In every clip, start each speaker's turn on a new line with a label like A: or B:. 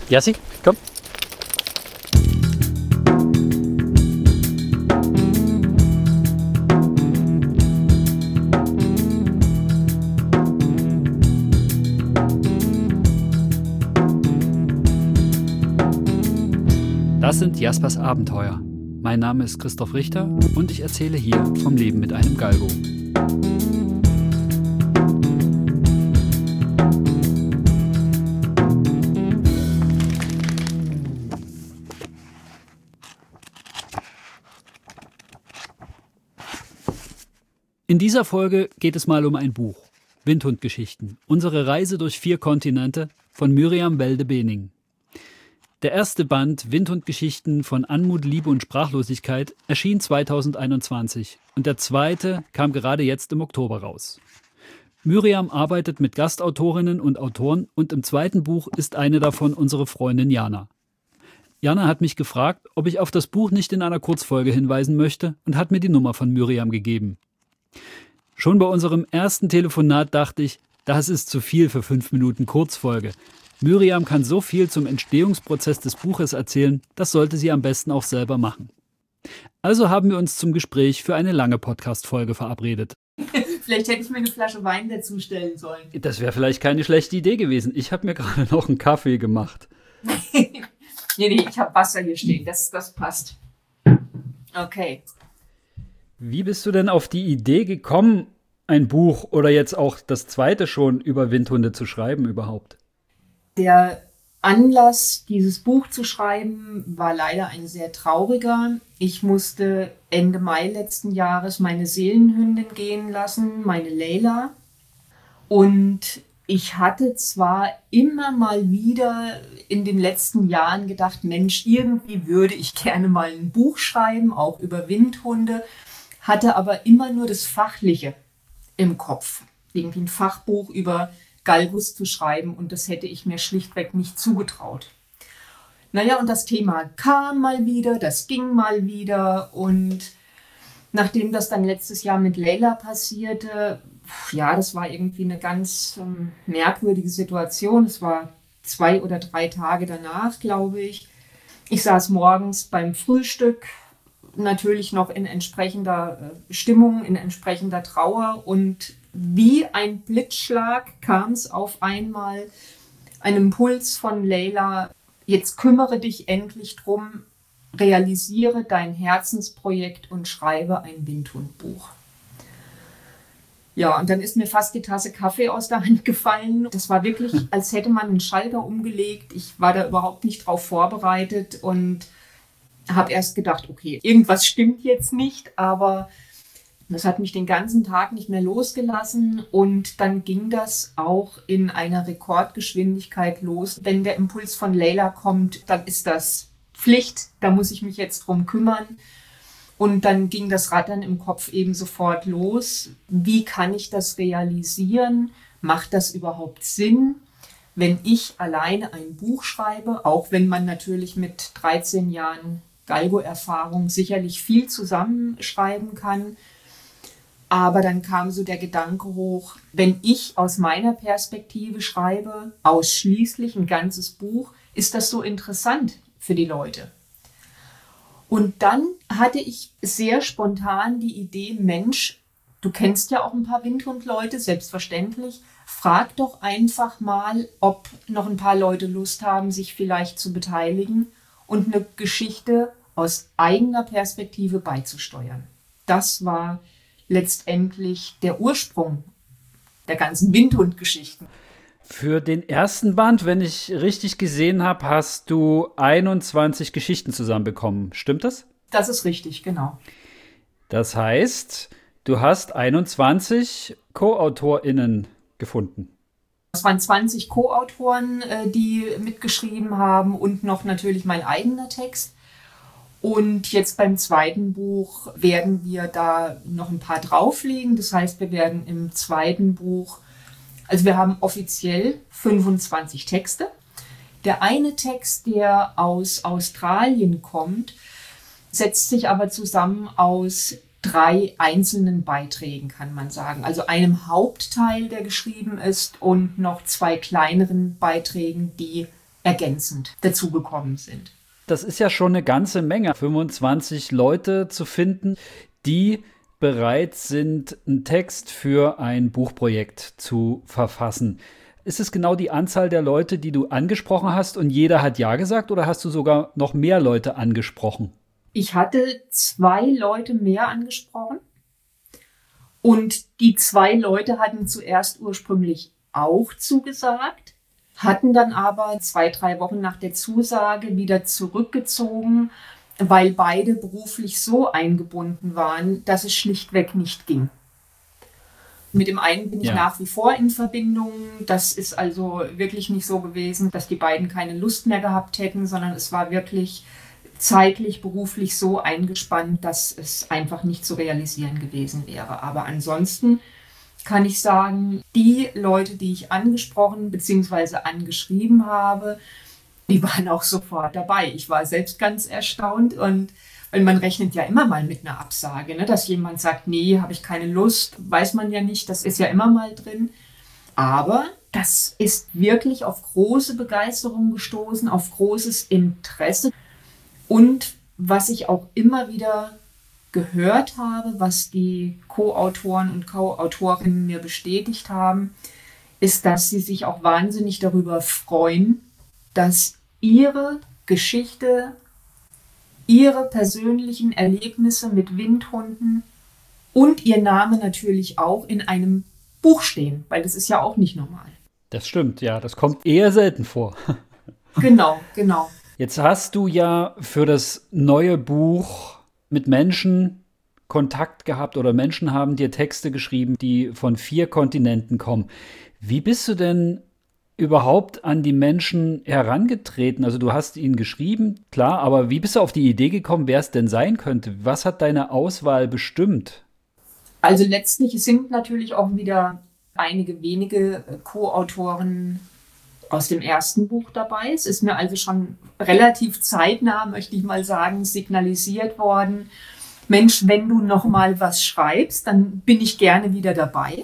A: Jassi, komm. Das sind Jaspers Abenteuer. Mein Name ist Christoph Richter und ich erzähle hier vom Leben mit einem Galgo. In dieser Folge geht es mal um ein Buch. Windhundgeschichten. Unsere Reise durch 4 Kontinente von Myriam Welde-Bening. Der erste Band Windhundgeschichten von Anmut, Liebe und Sprachlosigkeit erschien 2021 und der zweite kam gerade jetzt im Oktober raus. Myriam arbeitet mit Gastautorinnen und Autoren und im zweiten Buch ist eine davon unsere Freundin Jana. Jana hat mich gefragt, ob ich auf das Buch nicht in einer Kurzfolge hinweisen möchte und hat mir die Nummer von Myriam gegeben. Schon bei unserem ersten Telefonat dachte ich, das ist zu viel für 5 Minuten Kurzfolge. Myriam kann so viel zum Entstehungsprozess des Buches erzählen, das sollte sie am besten auch selber machen. Also haben wir uns zum Gespräch für eine lange Podcast-Folge verabredet.
B: Vielleicht hätte ich mir eine Flasche Wein dazustellen sollen.
A: Das wäre vielleicht keine schlechte Idee gewesen. Ich habe mir gerade noch einen Kaffee gemacht.
B: Nee, ich habe Wasser hier stehen. Das passt. Okay.
A: Wie bist du denn auf die Idee gekommen, ein Buch oder jetzt auch das zweite schon über Windhunde zu schreiben überhaupt?
B: Der Anlass, dieses Buch zu schreiben, war leider ein sehr trauriger. Ich musste Ende Mai letzten Jahres meine Seelenhündin gehen lassen, meine Leila. Und ich hatte zwar immer mal wieder in den letzten Jahren gedacht, Mensch, irgendwie würde ich gerne mal ein Buch schreiben, auch über Windhunde, hatte aber immer nur das Fachliche im Kopf. Irgendwie ein Fachbuch über Galgos zu schreiben und das hätte ich mir schlichtweg nicht zugetraut. Naja, und das Thema kam mal wieder, das ging mal wieder und nachdem das dann letztes Jahr mit Leila passierte, ja, das war irgendwie eine ganz merkwürdige Situation. Es war 2 oder 3 Tage danach, glaube ich. Ich saß morgens beim Frühstück, natürlich noch in entsprechender Stimmung, in entsprechender Trauer und wie ein Blitzschlag kam es auf einmal, ein Impuls von Leila, jetzt kümmere dich endlich drum, realisiere dein Herzensprojekt und schreibe ein Windhundbuch. Ja, und dann ist mir fast die Tasse Kaffee aus der Hand gefallen. Das war wirklich, als hätte man einen Schalter umgelegt. Ich war da überhaupt nicht drauf vorbereitet und habe erst gedacht, okay, irgendwas stimmt jetzt nicht, aber das hat mich den ganzen Tag nicht mehr losgelassen und dann ging das auch in einer Rekordgeschwindigkeit los. Wenn der Impuls von Leila kommt, dann ist das Pflicht, da muss ich mich jetzt drum kümmern. Und dann ging das Rattern im Kopf eben sofort los. Wie kann ich das realisieren? Macht das überhaupt Sinn, wenn ich alleine ein Buch schreibe? Auch wenn man natürlich mit 13 Jahren Galgo-Erfahrung sicherlich viel zusammenschreiben kann. Aber dann kam so der Gedanke hoch, wenn ich aus meiner Perspektive schreibe, ausschließlich ein ganzes Buch, ist das so interessant für die Leute. Und dann hatte ich sehr spontan die Idee, Mensch, du kennst ja auch ein paar Windhundleute, selbstverständlich, frag doch einfach mal, ob noch ein paar Leute Lust haben, sich vielleicht zu beteiligen und eine Geschichte aus eigener Perspektive beizusteuern. Das war letztendlich der Ursprung der ganzen Windhundgeschichten.
A: Für den ersten Band, wenn ich richtig gesehen habe, hast du 21 Geschichten zusammenbekommen. Stimmt das?
B: Das ist richtig, genau.
A: Das heißt, du hast 21 Co-AutorInnen gefunden.
B: Es waren 20 Co-Autoren, die mitgeschrieben haben und noch natürlich mein eigener Text. Und jetzt beim zweiten Buch werden wir da noch ein paar drauflegen. Das heißt, wir werden im zweiten Buch, also wir haben offiziell 25 Texte. Der eine Text, der aus Australien kommt, setzt sich aber zusammen aus 3 einzelnen Beiträgen, kann man sagen. Also einem Hauptteil, der geschrieben ist, und noch 2 kleineren Beiträgen, die ergänzend dazugekommen sind.
A: Das ist ja schon eine ganze Menge, 25 Leute zu finden, die bereit sind, einen Text für ein Buchprojekt zu verfassen. Ist es genau die Anzahl der Leute, die du angesprochen hast und jeder hat ja gesagt, oder hast du sogar noch mehr Leute angesprochen?
B: Ich hatte 2 Leute mehr angesprochen und die 2 Leute hatten zuerst ursprünglich auch zugesagt, hatten dann aber 2, 3 Wochen nach der Zusage wieder zurückgezogen, weil beide beruflich so eingebunden waren, dass es schlichtweg nicht ging. Mit dem einen bin ich nach wie vor in Verbindung. Das ist also wirklich nicht so gewesen, dass die beiden keine Lust mehr gehabt hätten, sondern es war wirklich zeitlich, beruflich so eingespannt, dass es einfach nicht zu realisieren gewesen wäre. Aber ansonsten kann ich sagen, die Leute, die ich angesprochen bzw. angeschrieben habe, die waren auch sofort dabei. Ich war selbst ganz erstaunt weil man rechnet ja immer mal mit einer Absage, ne? Dass jemand sagt, nee, habe ich keine Lust, weiß man ja nicht, das ist ja immer mal drin. Aber das ist wirklich auf große Begeisterung gestoßen, auf großes Interesse. Und was ich auch immer wieder gehört habe, was die Co-Autoren und Co-Autorinnen mir bestätigt haben, ist, dass sie sich auch wahnsinnig darüber freuen, dass ihre Geschichte, ihre persönlichen Erlebnisse mit Windhunden und ihr Name natürlich auch in einem Buch stehen, weil das ist ja auch nicht normal.
A: Das stimmt, ja, das kommt eher selten vor.
B: Genau.
A: Jetzt hast du ja für das neue Buch mit Menschen Kontakt gehabt oder Menschen haben dir Texte geschrieben, die von 4 Kontinenten kommen. Wie bist du denn überhaupt an die Menschen herangetreten? Also du hast ihnen geschrieben, klar, aber wie bist du auf die Idee gekommen, wer es denn sein könnte? Was hat deine Auswahl bestimmt?
B: Also letztlich sind natürlich auch wieder einige wenige Co-Autoren aus dem ersten Buch dabei. Es ist mir also schon relativ zeitnah, möchte ich mal sagen, signalisiert worden, Mensch, wenn du noch mal was schreibst, dann bin ich gerne wieder dabei.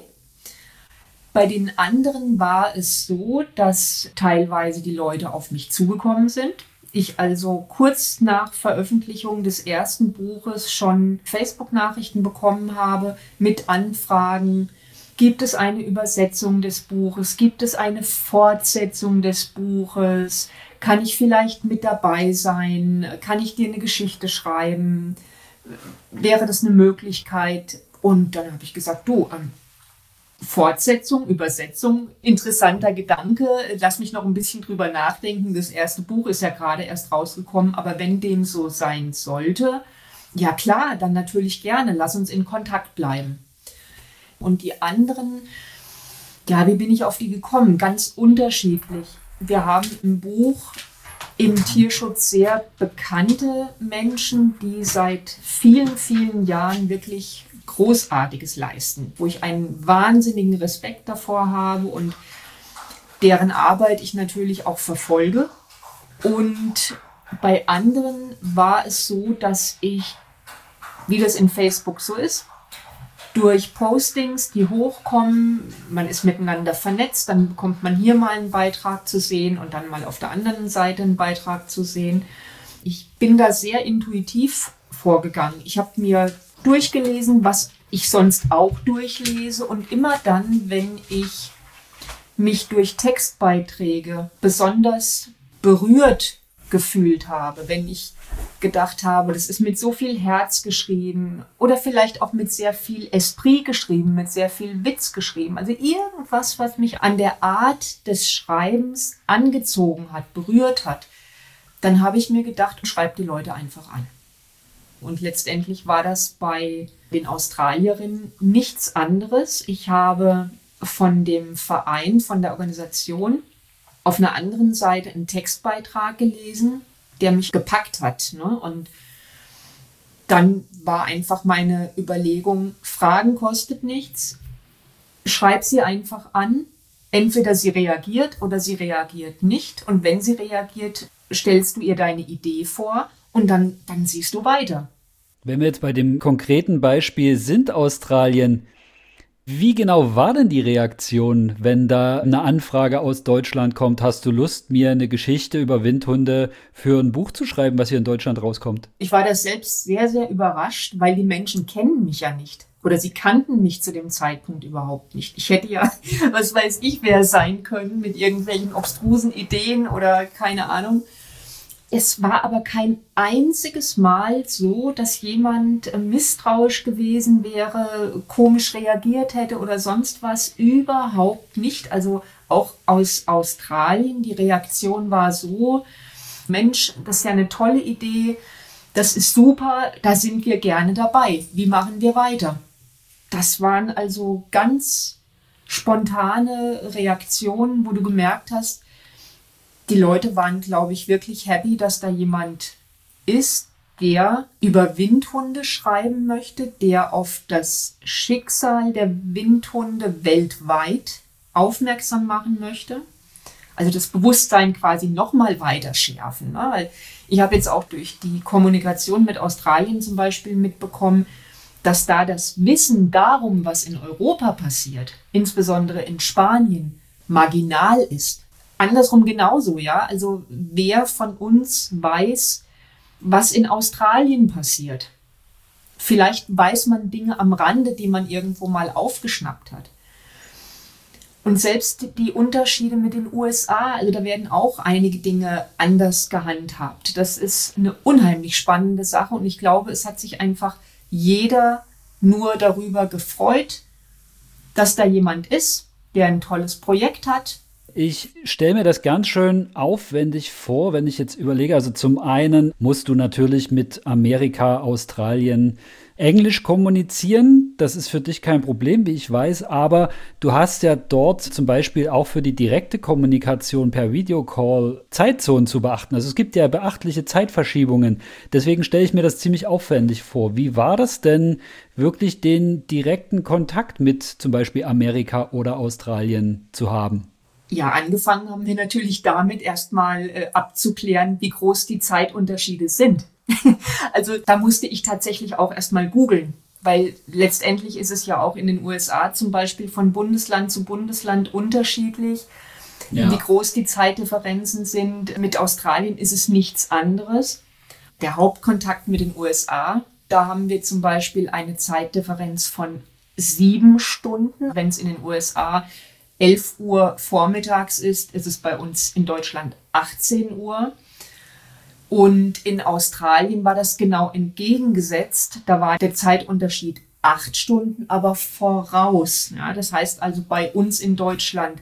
B: Bei den anderen war es so, dass teilweise die Leute auf mich zugekommen sind. Ich also kurz nach Veröffentlichung des ersten Buches schon Facebook-Nachrichten bekommen habe mit Anfragen. Gibt es eine Übersetzung des Buches? Gibt es eine Fortsetzung des Buches? Kann ich vielleicht mit dabei sein? Kann ich dir eine Geschichte schreiben? Wäre das eine Möglichkeit? Und dann habe ich gesagt, du, Fortsetzung, Übersetzung, interessanter Gedanke. Lass mich noch ein bisschen drüber nachdenken. Das erste Buch ist ja gerade erst rausgekommen, aber wenn dem so sein sollte, ja klar, dann natürlich gerne. Lass uns in Kontakt bleiben. Und die anderen, ja, wie bin ich auf die gekommen? Ganz unterschiedlich. Wir haben im Buch im Tierschutz sehr bekannte Menschen, die seit vielen, vielen Jahren wirklich Großartiges leisten, wo ich einen wahnsinnigen Respekt davor habe und deren Arbeit ich natürlich auch verfolge. Und bei anderen war es so, dass ich, wie das in Facebook so ist, durch Postings, die hochkommen, man ist miteinander vernetzt, dann bekommt man hier mal einen Beitrag zu sehen und dann mal auf der anderen Seite einen Beitrag zu sehen. Ich bin da sehr intuitiv vorgegangen. Ich habe mir durchgelesen, was ich sonst auch durchlese, und immer dann, wenn ich mich durch Textbeiträge besonders berührt gefühlt habe, wenn ich gedacht habe, das ist mit so viel Herz geschrieben oder vielleicht auch mit sehr viel Esprit geschrieben, mit sehr viel Witz geschrieben, also irgendwas, was mich an der Art des Schreibens angezogen hat, berührt hat, dann habe ich mir gedacht, schreib die Leute einfach an. Und letztendlich war das bei den Australierinnen nichts anderes. Ich habe von dem Verein, von der Organisation auf einer anderen Seite einen Textbeitrag gelesen, der mich gepackt hat, ne? Und dann war einfach meine Überlegung, Fragen kostet nichts, schreib sie einfach an. Entweder sie reagiert oder sie reagiert nicht. Und wenn sie reagiert, stellst du ihr deine Idee vor und dann siehst du weiter.
A: Wenn wir jetzt bei dem konkreten Beispiel sind Australien, Wie genau war denn die Reaktion, wenn da eine Anfrage aus Deutschland kommt? Hast du Lust, mir eine Geschichte über Windhunde für ein Buch zu schreiben, was hier in Deutschland rauskommt?
B: Ich war da selbst sehr, sehr überrascht, weil die Menschen kennen mich ja nicht. Oder sie kannten mich zu dem Zeitpunkt überhaupt nicht. Ich hätte ja, was weiß ich, wer sein können mit irgendwelchen obstrusen Ideen oder keine Ahnung. Es war aber kein einziges Mal so, dass jemand misstrauisch gewesen wäre, komisch reagiert hätte oder sonst was. Überhaupt nicht. Also auch aus Australien, die Reaktion war so: Mensch, das ist ja eine tolle Idee, das ist super, da sind wir gerne dabei. Wie machen wir weiter? Das waren also ganz spontane Reaktionen, wo du gemerkt hast, die Leute waren, glaube ich, wirklich happy, dass da jemand ist, der über Windhunde schreiben möchte, der auf das Schicksal der Windhunde weltweit aufmerksam machen möchte. Also das Bewusstsein quasi nochmal weiter schärfen. Ne? Weil ich habe jetzt auch durch die Kommunikation mit Australien zum Beispiel mitbekommen, dass da das Wissen darum, was in Europa passiert, insbesondere in Spanien, marginal ist. Andersrum genauso, ja. Also wer von uns weiß, was in Australien passiert? Vielleicht weiß man Dinge am Rande, die man irgendwo mal aufgeschnappt hat. Und selbst die Unterschiede mit den USA, also da werden auch einige Dinge anders gehandhabt. Das ist eine unheimlich spannende Sache und ich glaube, es hat sich einfach jeder nur darüber gefreut, dass da jemand ist, der ein tolles Projekt hat.
A: Ich stelle mir das ganz schön aufwendig vor, wenn ich jetzt überlege. Also zum einen musst du natürlich mit Amerika, Australien Englisch kommunizieren. Das ist für dich kein Problem, wie ich weiß. Aber du hast ja dort zum Beispiel auch für die direkte Kommunikation per Videocall Zeitzonen zu beachten. Also es gibt ja beachtliche Zeitverschiebungen. Deswegen stelle ich mir das ziemlich aufwendig vor. Wie war das denn, wirklich den direkten Kontakt mit zum Beispiel Amerika oder Australien zu haben?
B: Ja, angefangen haben wir natürlich damit, erstmal abzuklären, wie groß die Zeitunterschiede sind. Also da musste ich tatsächlich auch erstmal googeln, weil letztendlich ist es ja auch in den USA zum Beispiel von Bundesland zu Bundesland unterschiedlich,
A: Ja.
B: wie groß die Zeitdifferenzen sind. Mit Australien ist es nichts anderes. Der Hauptkontakt mit den USA, da haben wir zum Beispiel eine Zeitdifferenz von 7 Stunden. Wenn es in den USA 11 Uhr vormittags ist es bei uns in Deutschland 18 Uhr. Und in Australien war das genau entgegengesetzt. Da war der Zeitunterschied 8 Stunden, aber voraus. Ja, das heißt also bei uns in Deutschland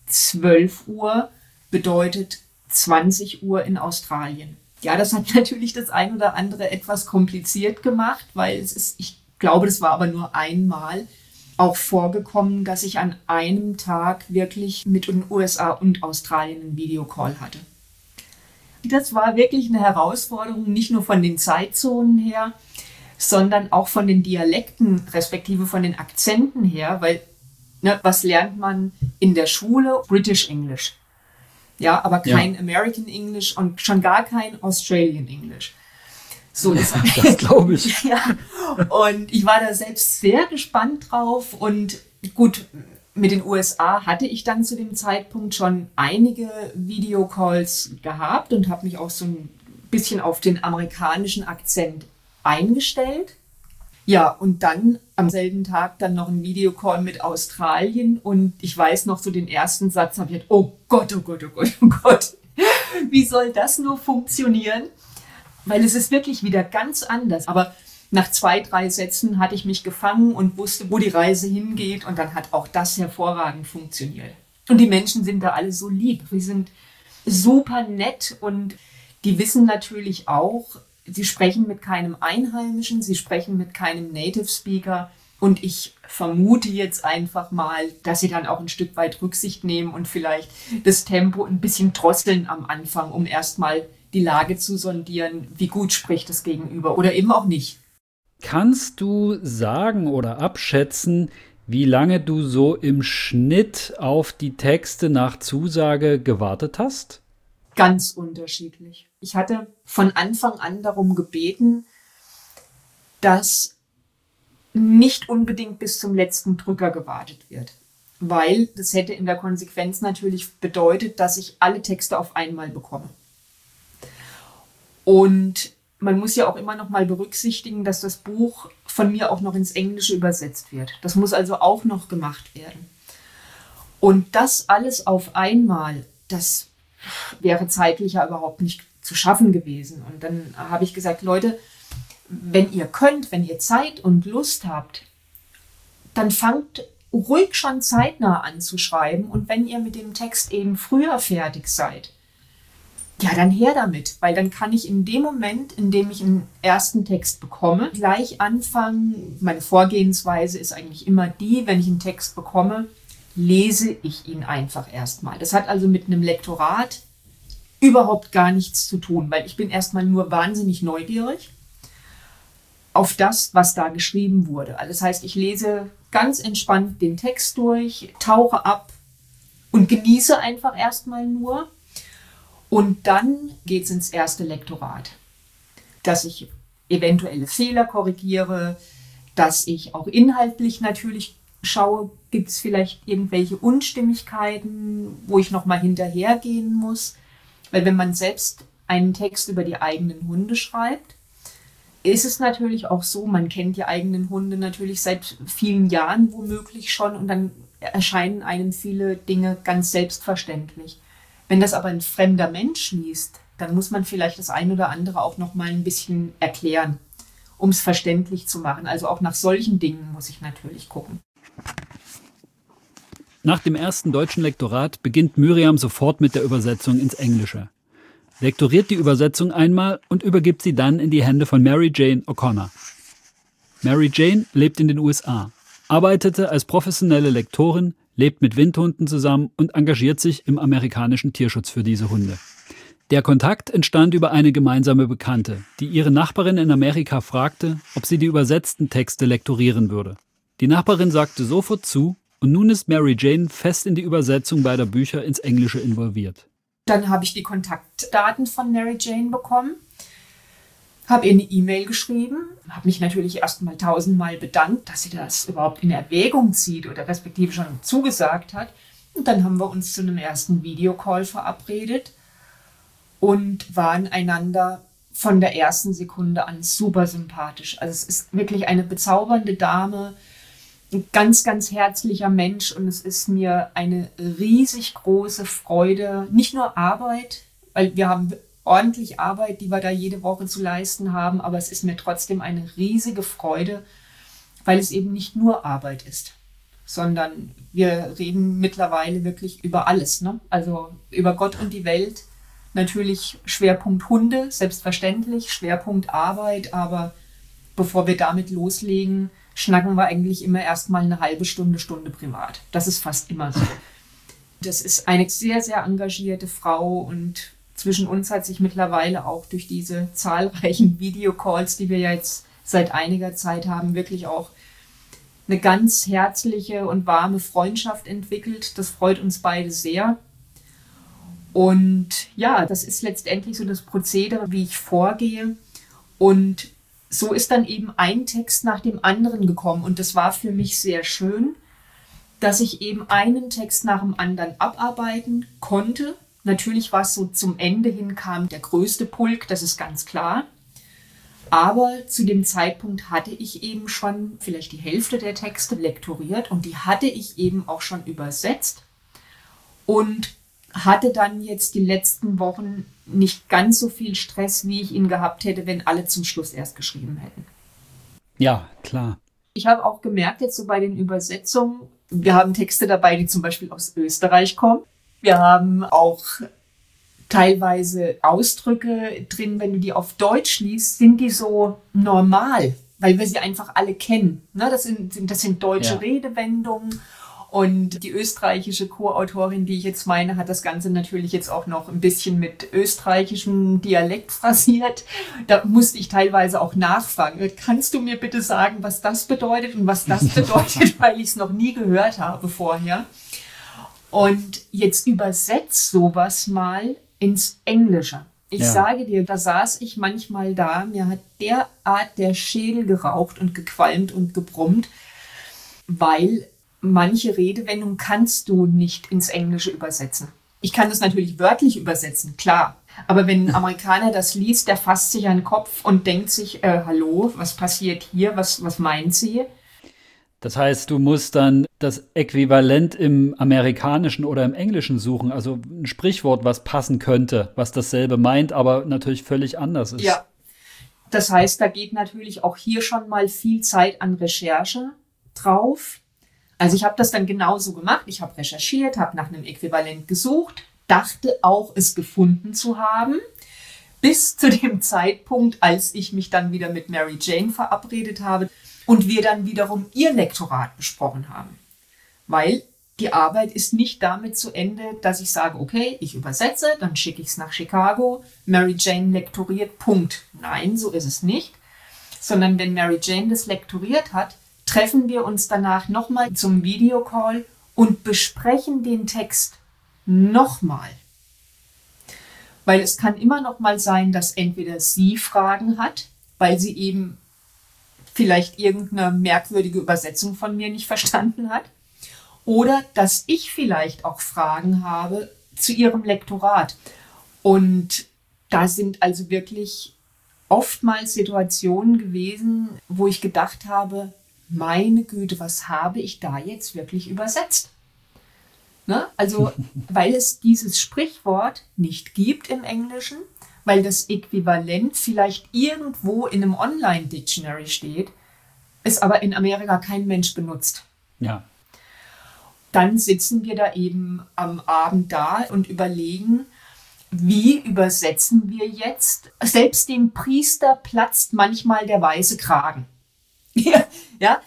B: 12 Uhr bedeutet 20 Uhr in Australien. Ja, das hat natürlich das ein oder andere etwas kompliziert gemacht, weil ich glaube, das war aber nur einmal auch vorgekommen, dass ich an einem Tag wirklich mit den USA und Australien einen Videocall hatte. Das war wirklich eine Herausforderung, nicht nur von den Zeitzonen her, sondern auch von den Dialekten, respektive von den Akzenten her, weil, ne, was lernt man in der Schule? British English. Ja, aber kein American English und schon gar kein Australian English. So,
A: das glaube ich.
B: Ja, und ich war da selbst sehr gespannt drauf und gut, mit den USA hatte ich dann zu dem Zeitpunkt schon einige Videocalls gehabt und habe mich auch so ein bisschen auf den amerikanischen Akzent eingestellt. Ja, und dann am selben Tag dann noch ein Videocall mit Australien und ich weiß noch so den ersten Satz, habe ich gedacht, oh Gott, oh Gott, oh Gott, oh Gott, wie soll das nur funktionieren? Weil es ist wirklich wieder ganz anders. Aber nach 2, 3 Sätzen hatte ich mich gefangen und wusste, wo die Reise hingeht. Und dann hat auch das hervorragend funktioniert. Und die Menschen sind da alle so lieb. Die sind super nett und die wissen natürlich auch, sie sprechen mit keinem Einheimischen, sie sprechen mit keinem Native Speaker. Und ich vermute jetzt einfach mal, dass sie dann auch ein Stück weit Rücksicht nehmen und vielleicht das Tempo ein bisschen drosseln am Anfang, um erstmal die Lage zu sondieren, wie gut spricht das Gegenüber oder eben auch nicht.
A: Kannst du sagen oder abschätzen, wie lange du so im Schnitt auf die Texte nach Zusage gewartet hast?
B: Ganz unterschiedlich. Ich hatte von Anfang an darum gebeten, dass nicht unbedingt bis zum letzten Drücker gewartet wird. Weil das hätte in der Konsequenz natürlich bedeutet, dass ich alle Texte auf einmal bekomme. Und man muss ja auch immer noch mal berücksichtigen, dass das Buch von mir auch noch ins Englische übersetzt wird. Das muss also auch noch gemacht werden. Und das alles auf einmal, das wäre zeitlich ja überhaupt nicht zu schaffen gewesen. Und dann habe ich gesagt, Leute, wenn ihr könnt, wenn ihr Zeit und Lust habt, dann fangt ruhig schon zeitnah an zu schreiben. Und wenn ihr mit dem Text eben früher fertig seid, ja, dann her damit. Weil dann kann ich in dem Moment, in dem ich einen ersten Text bekomme, gleich anfangen. Meine Vorgehensweise ist eigentlich immer die, wenn ich einen Text bekomme, lese ich ihn einfach erstmal. Das hat also mit einem Lektorat überhaupt gar nichts zu tun, weil ich bin erstmal nur wahnsinnig neugierig auf das, was da geschrieben wurde. Also das heißt, ich lese ganz entspannt den Text durch, tauche ab und genieße einfach erstmal nur. Und dann geht es ins erste Lektorat, dass ich eventuelle Fehler korrigiere, dass ich auch inhaltlich natürlich schaue, gibt es vielleicht irgendwelche Unstimmigkeiten, wo ich nochmal hinterhergehen muss. Weil wenn man selbst einen Text über die eigenen Hunde schreibt, ist es natürlich auch so, man kennt die eigenen Hunde natürlich seit vielen Jahren womöglich schon und dann erscheinen einem viele Dinge ganz selbstverständlich. Wenn das aber ein fremder Mensch liest, dann muss man vielleicht das ein oder andere auch noch mal ein bisschen erklären, um es verständlich zu machen. Also auch nach solchen Dingen muss ich natürlich gucken.
A: Nach dem ersten deutschen Lektorat beginnt Myriam sofort mit der Übersetzung ins Englische. Lektoriert die Übersetzung einmal und übergibt sie dann in die Hände von Mary Jane O'Connor. Mary Jane lebt in den USA, arbeitete als professionelle Lektorin, lebt mit Windhunden zusammen und engagiert sich im amerikanischen Tierschutz für diese Hunde. Der Kontakt entstand über eine gemeinsame Bekannte, die ihre Nachbarin in Amerika fragte, ob sie die übersetzten Texte lektorieren würde. Die Nachbarin sagte sofort zu und nun ist Mary Jane fest in die Übersetzung beider Bücher ins Englische involviert.
B: Dann habe ich die Kontaktdaten von Mary Jane bekommen, habe ihr eine E-Mail geschrieben, habe mich natürlich erst mal 1000-mal bedankt, dass sie das überhaupt in Erwägung zieht oder respektive schon zugesagt hat. Und dann haben wir uns zu einem ersten Videocall verabredet und waren einander von der ersten Sekunde an super sympathisch. Also es ist wirklich eine bezaubernde Dame, ein ganz, ganz herzlicher Mensch und es ist mir eine riesig große Freude, nicht nur Arbeit, weil wir haben ordentlich Arbeit, die wir da jede Woche zu leisten haben, aber es ist mir trotzdem eine riesige Freude, weil es eben nicht nur Arbeit ist, sondern wir reden mittlerweile wirklich über alles, ne? Also über Gott und die Welt, natürlich Schwerpunkt Hunde, selbstverständlich, Schwerpunkt Arbeit, aber bevor wir damit loslegen, schnacken wir eigentlich immer erstmal eine halbe Stunde privat. Das ist fast immer so. Das ist eine sehr, sehr engagierte Frau und zwischen uns hat sich mittlerweile auch durch diese zahlreichen Videocalls, die wir ja jetzt seit einiger Zeit haben, wirklich auch eine ganz herzliche und warme Freundschaft entwickelt. Das freut uns beide sehr. Und ja, das ist letztendlich so das Prozedere, wie ich vorgehe. Und so ist dann eben ein Text nach dem anderen gekommen. Und das war für mich sehr schön, dass ich eben einen Text nach dem anderen abarbeiten konnte. Natürlich, was so zum Ende hin kam, der größte Pulk, das ist ganz klar. Aber zu dem Zeitpunkt hatte ich eben schon vielleicht die Hälfte der Texte lektoriert und die hatte ich eben auch schon übersetzt und hatte dann jetzt die letzten Wochen nicht ganz so viel Stress, wie ich ihn gehabt hätte, wenn alle zum Schluss erst geschrieben hätten.
A: Ja, klar.
B: Ich habe auch gemerkt jetzt so bei den Übersetzungen, wir haben Texte dabei, die zum Beispiel aus Österreich kommen. Wir haben auch teilweise Ausdrücke drin, wenn du die auf Deutsch liest, sind die so normal, weil wir sie einfach alle kennen. Ne? Das sind deutsche Redewendungen. Und die österreichische Co-Autorin, die ich jetzt meine, hat das Ganze natürlich jetzt auch noch ein bisschen mit österreichischem Dialekt phrasiert. Da musste ich teilweise auch nachfragen. Kannst du mir bitte sagen, was das bedeutet und was das bedeutet, weil ich es noch nie gehört habe vorher. Und jetzt übersetzt sowas mal ins Englische. Ich sage dir, da saß ich manchmal da, mir hat derart der Schädel geraucht und gequalmt und gebrummt, weil manche Redewendungen kannst du nicht ins Englische übersetzen. Ich kann das natürlich wörtlich übersetzen, klar. Aber wenn ein Amerikaner das liest, der fasst sich an den Kopf und denkt sich, hallo, was passiert hier, was meint sie?
A: Das heißt, du musst dann das Äquivalent im Amerikanischen oder im Englischen suchen, also ein Sprichwort, was passen könnte, was dasselbe meint, aber natürlich völlig anders ist.
B: Ja, das heißt, da geht natürlich auch hier schon mal viel Zeit an Recherche drauf. Also ich habe das dann genauso gemacht. Ich habe recherchiert, habe nach einem Äquivalent gesucht, dachte auch, es gefunden zu haben, bis zu dem Zeitpunkt, als ich mich dann wieder mit Mary Jane verabredet habe und wir dann wiederum ihr Lektorat besprochen haben. Weil die Arbeit ist nicht damit zu Ende, dass ich sage, okay, ich übersetze, dann schicke ich es nach Chicago, Mary Jane lektoriert, Punkt. Nein, so ist es nicht. Sondern wenn Mary Jane das lektoriert hat, treffen wir uns danach nochmal zum Videocall und besprechen den Text nochmal. Weil es kann immer noch mal sein, dass entweder sie Fragen hat, weil sie eben vielleicht irgendeine merkwürdige Übersetzung von mir nicht verstanden hat, oder dass ich vielleicht auch Fragen habe zu ihrem Lektorat. Und da sind also wirklich oftmals Situationen gewesen, wo ich gedacht habe, meine Güte, was habe ich da jetzt wirklich übersetzt? Ne? Also, weil es dieses Sprichwort nicht gibt im Englischen, weil das Äquivalent vielleicht irgendwo in einem Online-Dictionary steht, es aber in Amerika kein Mensch benutzt.
A: Ja.
B: Dann sitzen wir da eben am Abend da und überlegen, wie übersetzen wir jetzt? Selbst dem Priester platzt manchmal der weiße Kragen. Ja,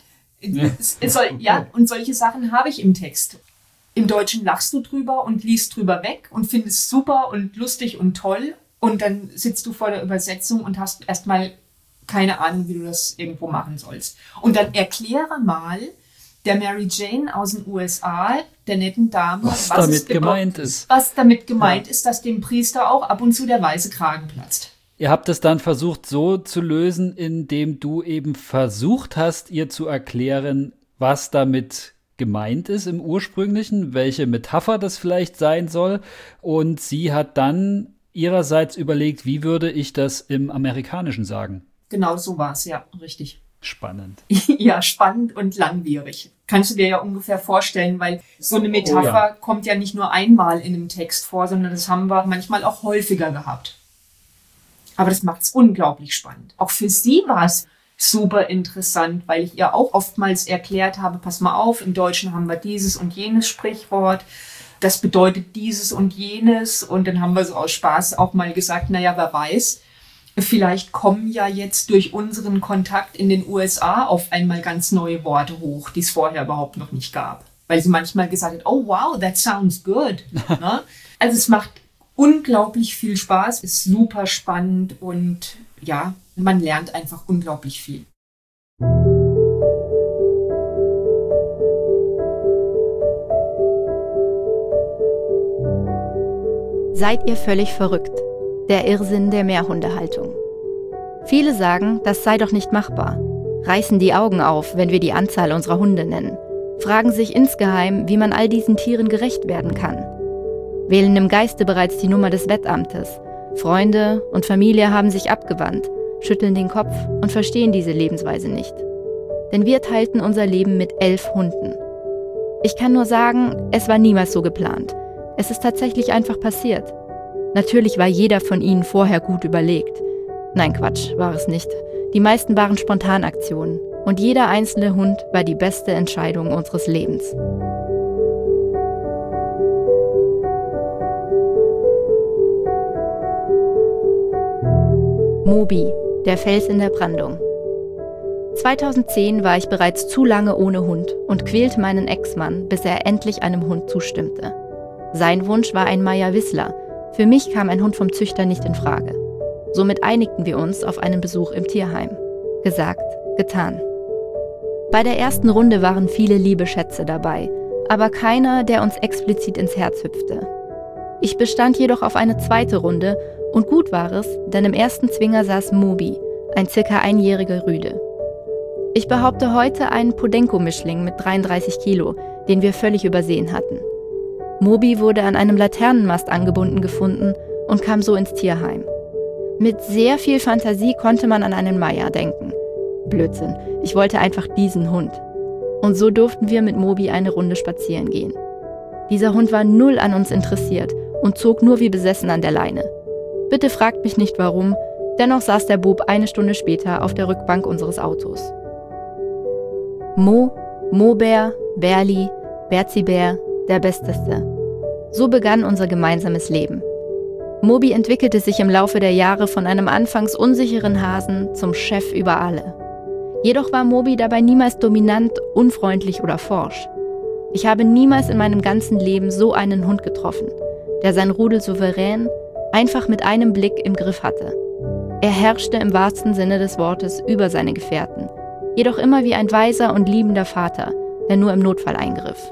B: und solche Sachen habe ich im Text. Im Deutschen lachst du drüber und liest drüber weg und findest super und lustig und toll. Und dann sitzt du vor der Übersetzung und hast erstmal keine Ahnung, wie du das irgendwo machen sollst. Und dann erkläre mal der Mary Jane aus den USA, der netten Dame,
A: was damit gemeint ist.
B: Was damit gemeint ist, dass dem Priester auch ab und zu der weiße Kragen platzt.
A: Ihr habt es dann versucht so zu lösen, indem du eben versucht hast, ihr zu erklären, was damit gemeint ist im Ursprünglichen, welche Metapher das vielleicht sein soll. Und sie hat dann ihrerseits überlegt, wie würde ich das im Amerikanischen sagen?
B: Genau so war es, ja, richtig.
A: Spannend.
B: Ja, spannend und langwierig. Kannst du dir ja ungefähr vorstellen, weil so eine Metapher kommt ja nicht nur einmal in einem Text vor, sondern das haben wir manchmal auch häufiger gehabt. Aber das macht es unglaublich spannend. Auch für sie war es super interessant, weil ich ihr auch oftmals erklärt habe, pass mal auf, im Deutschen haben wir dieses und jenes Sprichwort, das bedeutet dieses und jenes. Und dann haben wir so aus Spaß auch mal gesagt, naja, wer weiß, vielleicht kommen ja jetzt durch unseren Kontakt in den USA auf einmal ganz neue Worte hoch, die es vorher überhaupt noch nicht gab. Weil sie manchmal gesagt hat, oh wow, that sounds good. Ne? Also es macht unglaublich viel Spaß, ist super spannend und ja, man lernt einfach unglaublich viel.
C: Seid ihr völlig verrückt? Der Irrsinn der Mehrhundehaltung. Viele sagen, das sei doch nicht machbar, reißen die Augen auf, wenn wir die Anzahl unserer Hunde nennen, fragen sich insgeheim, wie man all diesen Tieren gerecht werden kann. Wählen im Geiste bereits die Nummer des Wettamtes. Freunde und Familie haben sich abgewandt, schütteln den Kopf und verstehen diese Lebensweise nicht. Denn wir teilten unser Leben mit 11 Hunden. Ich kann nur sagen, es war niemals so geplant. Es ist tatsächlich einfach passiert. Natürlich war jeder von ihnen vorher gut überlegt. Nein, Quatsch, war es nicht. Die meisten waren Spontanaktionen. Und jeder einzelne Hund war die beste Entscheidung unseres Lebens. Moby, der Fels in der Brandung. 2010 war ich bereits zu lange ohne Hund und quälte meinen Ex-Mann, bis er endlich einem Hund zustimmte. Sein Wunsch war ein Meyer Whistler. Für mich kam ein Hund vom Züchter nicht in Frage. Somit einigten wir uns auf einen Besuch im Tierheim. Gesagt, getan. Bei der ersten Runde waren viele liebe Schätze dabei, aber keiner, der uns explizit ins Herz hüpfte. Ich bestand jedoch auf eine zweite Runde Und gut war es, denn im ersten Zwinger saß Moby, ein circa einjähriger Rüde. Ich behaupte heute einen Podenco-Mischling mit 33 Kilo, den wir völlig übersehen hatten. Moby wurde an einem Laternenmast angebunden gefunden und kam so ins Tierheim. Mit sehr viel Fantasie konnte man an einen Meier denken. Blödsinn, ich wollte einfach diesen Hund. Und so durften wir mit Moby eine Runde spazieren gehen. Dieser Hund war null an uns interessiert und zog nur wie besessen an der Leine. Bitte fragt mich nicht warum, dennoch saß der Bub eine Stunde später auf der Rückbank unseres Autos. Mo-Bär, Bärli, Berzibär, der Besteste. So begann unser gemeinsames Leben. Moby entwickelte sich im Laufe der Jahre von einem anfangs unsicheren Hasen zum Chef über alle. Jedoch war Moby dabei niemals dominant, unfreundlich oder forsch. Ich habe niemals in meinem ganzen Leben so einen Hund getroffen, der sein Rudel souverän, einfach mit einem Blick im Griff hatte. Er herrschte im wahrsten Sinne des Wortes über seine Gefährten, jedoch immer wie ein weiser und liebender Vater, der nur im Notfall eingriff.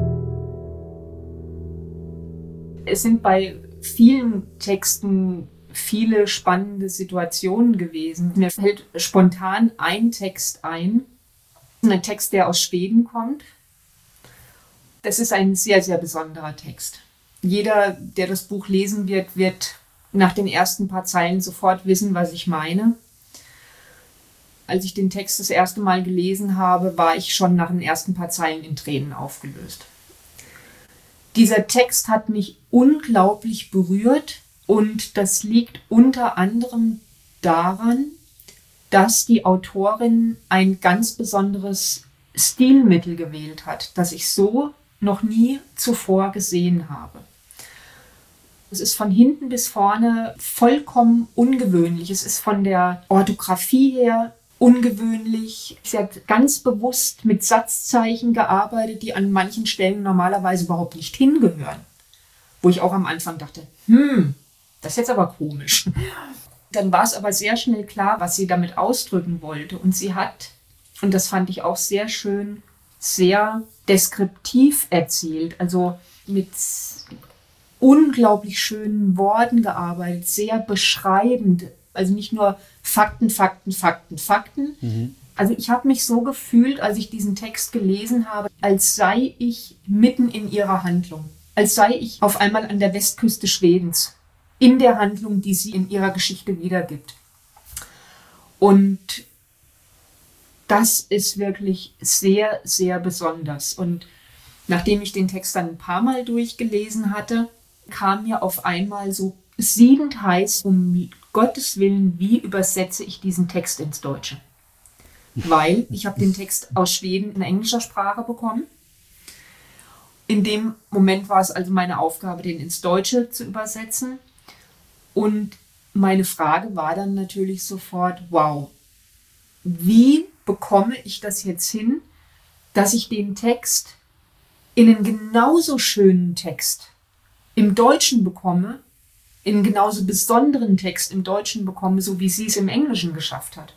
B: Es sind bei vielen Texten viele spannende Situationen gewesen. Mir fällt spontan ein Text ein Text, der aus Schweden kommt. Das ist ein sehr, sehr besonderer Text. Jeder, der das Buch lesen wird, wird nach den ersten paar Zeilen sofort wissen, was ich meine. Als ich den Text das erste Mal gelesen habe, war ich schon nach den ersten paar Zeilen in Tränen aufgelöst. Dieser Text hat mich unglaublich berührt und das liegt unter anderem daran, dass die Autorin ein ganz besonderes Stilmittel gewählt hat, das ich so noch nie zuvor gesehen habe. Es ist von hinten bis vorne vollkommen ungewöhnlich. Es ist von der Orthographie her ungewöhnlich. Sie hat ganz bewusst mit Satzzeichen gearbeitet, die an manchen Stellen normalerweise überhaupt nicht hingehören. Wo ich auch am Anfang dachte, das ist jetzt aber komisch. Dann war es aber sehr schnell klar, was sie damit ausdrücken wollte. Und sie hat, und das fand ich auch sehr schön, sehr deskriptiv erzählt. Also mit unglaublich schönen Worten gearbeitet, sehr beschreibend. Also nicht nur Fakten. Also ich habe mich so gefühlt, als ich diesen Text gelesen habe, als sei ich mitten in ihrer Handlung. Als sei ich auf einmal an der Westküste Schwedens. In der Handlung, die sie in ihrer Geschichte wiedergibt. Und das ist wirklich sehr, sehr besonders. Und nachdem ich den Text dann ein paar Mal durchgelesen hatte, kam mir auf einmal so siedend heiß, um Gottes Willen, wie übersetze ich diesen Text ins Deutsche? Weil ich habe den Text aus Schweden in englischer Sprache bekommen. In dem Moment war es also meine Aufgabe, den ins Deutsche zu übersetzen. Und meine Frage war dann natürlich sofort, wow, wie bekomme ich das jetzt hin, dass ich den Text in einen genauso schönen Text im Deutschen bekomme, in einen genauso besonderen Text im Deutschen bekomme, so wie sie es im Englischen geschafft hat.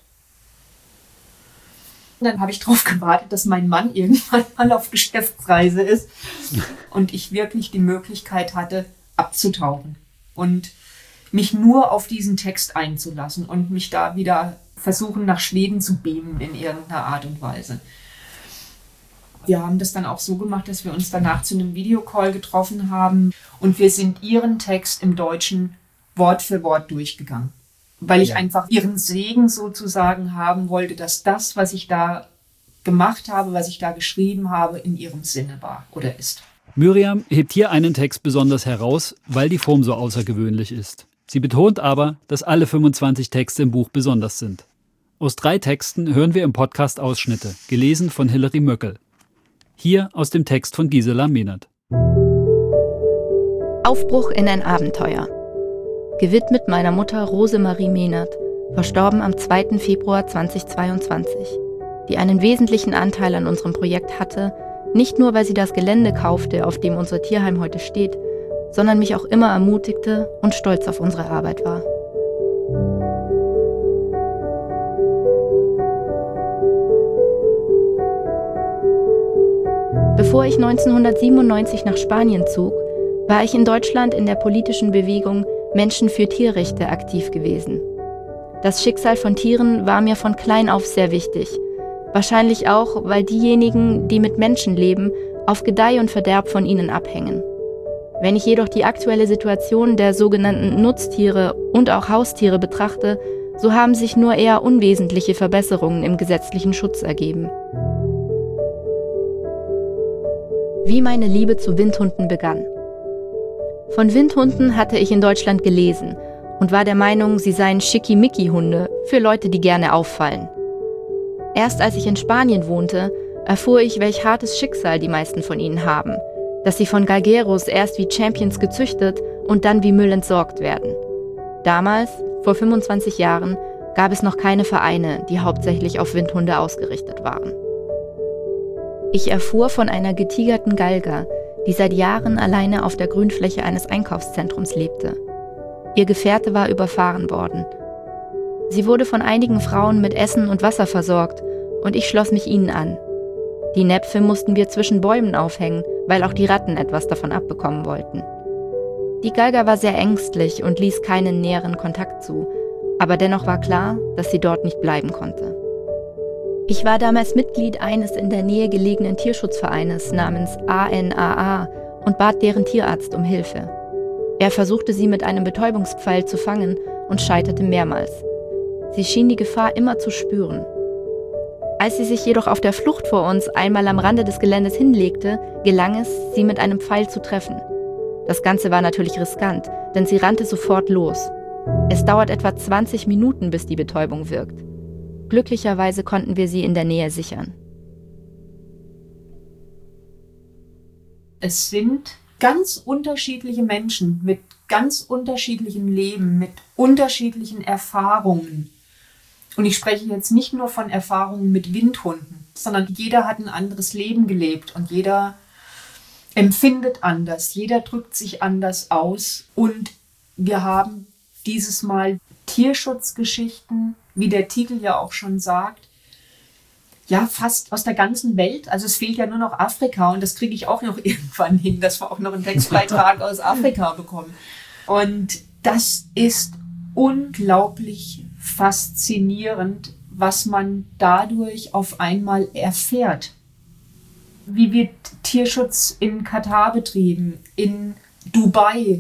B: Und dann habe ich darauf gewartet, dass mein Mann irgendwann mal auf Geschäftsreise ist und ich wirklich die Möglichkeit hatte, abzutauchen und mich nur auf diesen Text einzulassen und mich da wieder versuchen, nach Schweden zu beamen in irgendeiner Art und Weise. Wir haben das dann auch so gemacht, dass wir uns danach zu einem Videocall getroffen haben und wir sind ihren Text im Deutschen Wort für Wort durchgegangen. Weil ich einfach ihren Segen sozusagen haben wollte, dass das, was ich da gemacht habe, was ich da geschrieben habe, in ihrem Sinne war oder ist.
A: Myriam hebt hier einen Text besonders heraus, weil die Form so außergewöhnlich ist. Sie betont aber, dass alle 25 Texte im Buch besonders sind. Aus 3 Texten hören wir im Podcast Ausschnitte, gelesen von Hilary Möckel. Hier aus dem Text von Gisela Mehnert.
C: Aufbruch in ein Abenteuer. Gewidmet meiner Mutter Rosemarie Mehnert, verstorben am 2. Februar 2022, die einen wesentlichen Anteil an unserem Projekt hatte, nicht nur, weil sie das Gelände kaufte, auf dem unser Tierheim heute steht, sondern mich auch immer ermutigte und stolz auf unsere Arbeit war. Bevor ich 1997 nach Spanien zog, war ich in Deutschland in der politischen Bewegung Menschen für Tierrechte aktiv gewesen. Das Schicksal von Tieren war mir von klein auf sehr wichtig. Wahrscheinlich auch, weil diejenigen, die mit Menschen leben, auf Gedeih und Verderb von ihnen abhängen. Wenn ich jedoch die aktuelle Situation der sogenannten Nutztiere und auch Haustiere betrachte, so haben sich nur eher unwesentliche Verbesserungen im gesetzlichen Schutz ergeben. Wie meine Liebe zu Windhunden begann. Von Windhunden hatte ich in Deutschland gelesen und war der Meinung, sie seien Schickimicki-Hunde für Leute, die gerne auffallen. Erst als ich in Spanien wohnte, erfuhr ich, welch hartes Schicksal die meisten von ihnen haben, dass sie von Galgeros erst wie Champions gezüchtet und dann wie Müll entsorgt werden. Damals, vor 25 Jahren, gab es noch keine Vereine, die hauptsächlich auf Windhunde ausgerichtet waren. Ich erfuhr von einer getigerten Galga, die seit Jahren alleine auf der Grünfläche eines Einkaufszentrums lebte. Ihr Gefährte war überfahren worden. Sie wurde von einigen Frauen mit Essen und Wasser versorgt und ich schloss mich ihnen an. Die Näpfe mussten wir zwischen Bäumen aufhängen, weil auch die Ratten etwas davon abbekommen wollten. Die Galga war sehr ängstlich und ließ keinen näheren Kontakt zu, aber dennoch war klar, dass sie dort nicht bleiben konnte. Ich war damals Mitglied eines in der Nähe gelegenen Tierschutzvereines namens ANAA und bat deren Tierarzt um Hilfe. Er versuchte sie mit einem Betäubungspfeil zu fangen und scheiterte mehrmals. Sie schien die Gefahr immer zu spüren. Als sie sich jedoch auf der Flucht vor uns einmal am Rande des Geländes hinlegte, gelang es, sie mit einem Pfeil zu treffen. Das Ganze war natürlich riskant, denn sie rannte sofort los. Es dauert etwa 20 Minuten, bis die Betäubung wirkt. Glücklicherweise konnten wir sie in der Nähe sichern.
B: Es sind ganz unterschiedliche Menschen mit ganz unterschiedlichem Leben, mit unterschiedlichen Erfahrungen. Und ich spreche jetzt nicht nur von Erfahrungen mit Windhunden, sondern jeder hat ein anderes Leben gelebt und jeder empfindet anders, jeder drückt sich anders aus. Und wir haben dieses Mal Tierschutzgeschichten, wie der Titel ja auch schon sagt, ja, fast aus der ganzen Welt. Also es fehlt ja nur noch Afrika und das kriege ich auch noch irgendwann hin, dass wir auch noch einen Textbeitrag aus Afrika bekommen. Und das ist unglaublich faszinierend, was man dadurch auf einmal erfährt. Wie wird Tierschutz in Katar betrieben, in Dubai,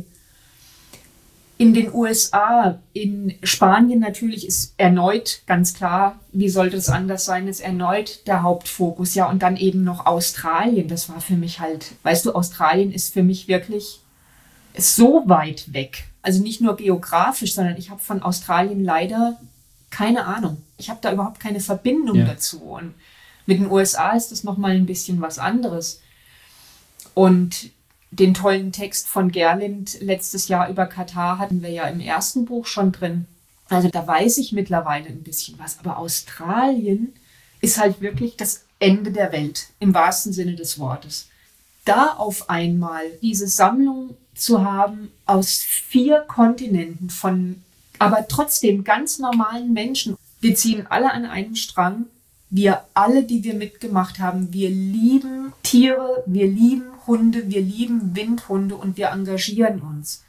B: in den USA, in Spanien natürlich ist erneut, ganz klar, wie sollte es anders sein, ist erneut der Hauptfokus. Ja, und dann eben noch Australien. Das war für mich halt, weißt du, Australien ist für mich wirklich so weit weg. Also nicht nur geografisch, sondern ich habe von Australien leider keine Ahnung. Ich habe da überhaupt keine Verbindung dazu. Und mit den USA ist das nochmal ein bisschen was anderes. Und den tollen Text von Gerlind letztes Jahr über Katar hatten wir ja im ersten Buch schon drin. Also da weiß ich mittlerweile ein bisschen was. Aber Australien ist halt wirklich das Ende der Welt, im wahrsten Sinne des Wortes. Da auf einmal diese Sammlung zu haben aus 4 Kontinenten von, aber trotzdem ganz normalen Menschen. Wir ziehen alle an einem Strang. Wir alle, die wir mitgemacht haben, wir lieben Tiere, wir lieben Hunde, wir lieben Windhunde und wir engagieren uns.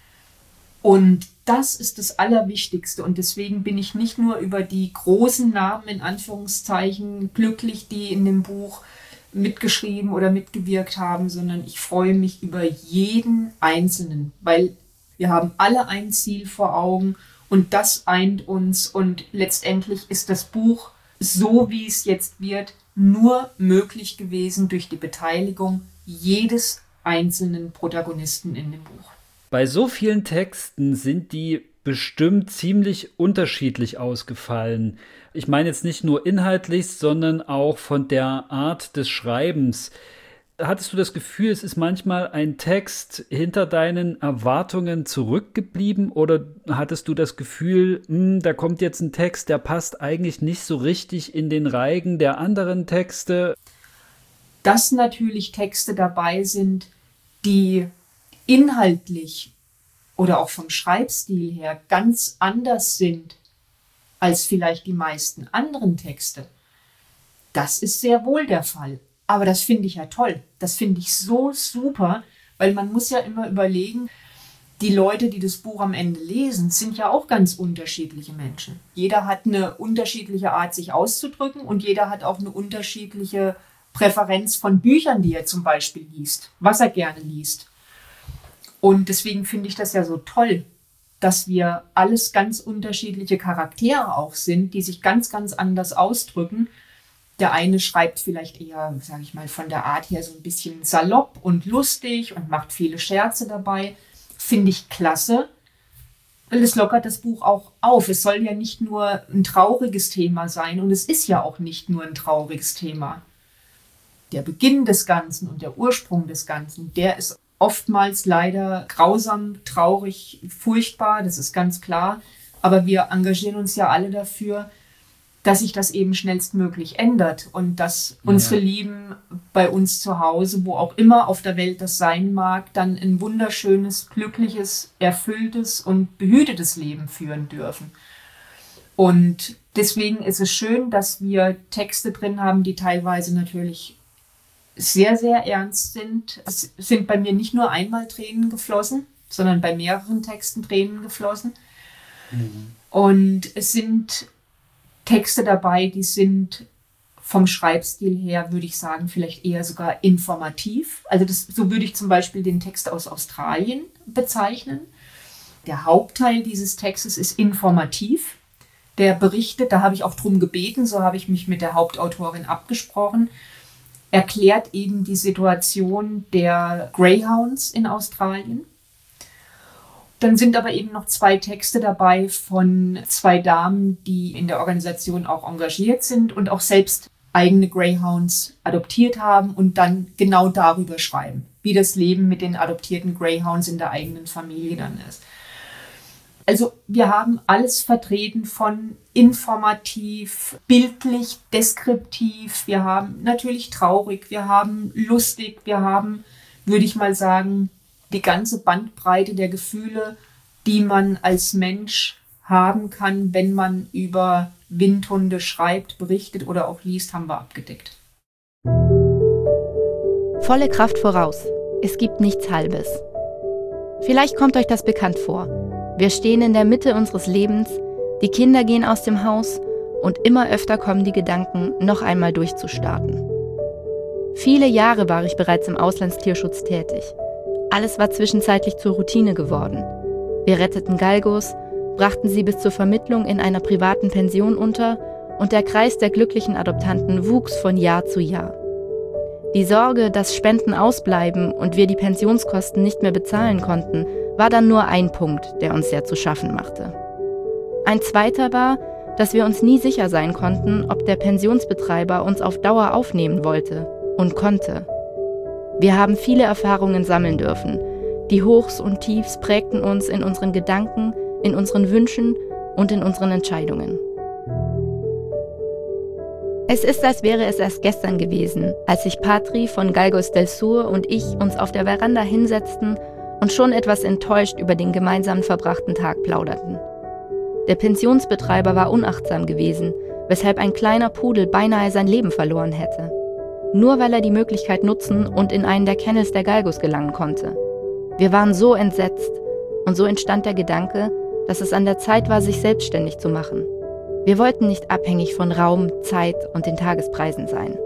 B: Und das ist das Allerwichtigste. Und deswegen bin ich nicht nur über die großen Namen in Anführungszeichen glücklich, die in dem Buch mitgeschrieben oder mitgewirkt haben, sondern ich freue mich über jeden Einzelnen, weil wir haben alle ein Ziel vor Augen und das eint uns. Und letztendlich ist das Buch, so wie es jetzt wird, nur möglich gewesen durch die Beteiligung jedes einzelnen Protagonisten in dem Buch.
A: Bei so vielen Texten sind die bestimmt ziemlich unterschiedlich ausgefallen. Ich meine jetzt nicht nur inhaltlich, sondern auch von der Art des Schreibens. Hattest du das Gefühl, es ist manchmal ein Text hinter deinen Erwartungen zurückgeblieben oder hattest du das Gefühl, da kommt jetzt ein Text, der passt eigentlich nicht so richtig in den Reigen der anderen Texte?
B: Dass natürlich Texte dabei sind, die inhaltlich oder auch vom Schreibstil her ganz anders sind als vielleicht die meisten anderen Texte. Das ist sehr wohl der Fall. Aber das finde ich ja toll. Das finde ich so super, weil man muss ja immer überlegen, die Leute, die das Buch am Ende lesen, sind ja auch ganz unterschiedliche Menschen. Jeder hat eine unterschiedliche Art, sich auszudrücken und jeder hat auch eine unterschiedliche Präferenz von Büchern, die er zum Beispiel liest, was er gerne liest. Und deswegen finde ich das ja so toll, dass wir alles ganz unterschiedliche Charaktere auch sind, die sich ganz, ganz anders ausdrücken. Der eine schreibt vielleicht eher, sage ich mal, von der Art her so ein bisschen salopp und lustig und macht viele Scherze dabei. Finde ich klasse, weil es lockert das Buch auch auf. Es soll ja nicht nur ein trauriges Thema sein und es ist ja auch nicht nur ein trauriges Thema. Der Beginn des Ganzen und der Ursprung des Ganzen, der ist oftmals leider grausam, traurig, furchtbar, das ist ganz klar. Aber wir engagieren uns ja alle dafür, dass sich das eben schnellstmöglich ändert und dass unsere Lieben bei uns zu Hause, wo auch immer auf der Welt das sein mag, dann ein wunderschönes, glückliches, erfülltes und behütetes Leben führen dürfen. Und deswegen ist es schön, dass wir Texte drin haben, die teilweise natürlich sehr, sehr ernst sind. Es sind bei mir nicht nur einmal Tränen geflossen, sondern bei mehreren Texten Tränen geflossen. Und es sind Texte dabei, die sind vom Schreibstil her, würde ich sagen, vielleicht eher sogar informativ. Also so würde ich zum Beispiel den Text aus Australien bezeichnen. Der Hauptteil dieses Textes ist informativ. Der berichtet, da habe ich auch drum gebeten, so habe ich mich mit der Hauptautorin abgesprochen, erklärt eben die Situation der Greyhounds in Australien. Dann sind aber eben noch 2 Texte dabei von 2 Damen, die in der Organisation auch engagiert sind und auch selbst eigene Greyhounds adoptiert haben und dann genau darüber schreiben, wie das Leben mit den adoptierten Greyhounds in der eigenen Familie dann ist. Also wir haben alles vertreten von informativ, bildlich, deskriptiv, wir haben natürlich traurig, wir haben lustig, wir haben, würde ich mal sagen, die ganze Bandbreite der Gefühle, die man als Mensch haben kann, wenn man über Windhunde schreibt, berichtet oder auch liest, haben wir abgedeckt.
C: Volle Kraft voraus. Es gibt nichts Halbes. Vielleicht kommt euch das bekannt vor. Wir stehen in der Mitte unseres Lebens, die Kinder gehen aus dem Haus und immer öfter kommen die Gedanken, noch einmal durchzustarten. Viele Jahre war ich bereits im Auslandstierschutz tätig. Alles war zwischenzeitlich zur Routine geworden. Wir retteten Galgos, brachten sie bis zur Vermittlung in einer privaten Pension unter und der Kreis der glücklichen Adoptanten wuchs von Jahr zu Jahr. Die Sorge, dass Spenden ausbleiben und wir die Pensionskosten nicht mehr bezahlen konnten, war dann nur ein Punkt, der uns sehr zu schaffen machte. Ein zweiter war, dass wir uns nie sicher sein konnten, ob der Pensionsbetreiber uns auf Dauer aufnehmen wollte und konnte. Wir haben viele Erfahrungen sammeln dürfen. Die Hochs und Tiefs prägten uns in unseren Gedanken, in unseren Wünschen und in unseren Entscheidungen. Es ist, als wäre es erst gestern gewesen, als sich Patri von Galgos del Sur und ich uns auf der Veranda hinsetzten und schon etwas enttäuscht über den gemeinsam verbrachten Tag plauderten. Der Pensionsbetreiber war unachtsam gewesen, weshalb ein kleiner Pudel beinahe sein Leben verloren hätte. Nur weil er die Möglichkeit nutzen und in einen der Kennels der Galgos gelangen konnte. Wir waren so entsetzt und so entstand der Gedanke, dass es an der Zeit war, sich selbstständig zu machen. Wir wollten nicht abhängig von Raum, Zeit und den Tagespreisen sein.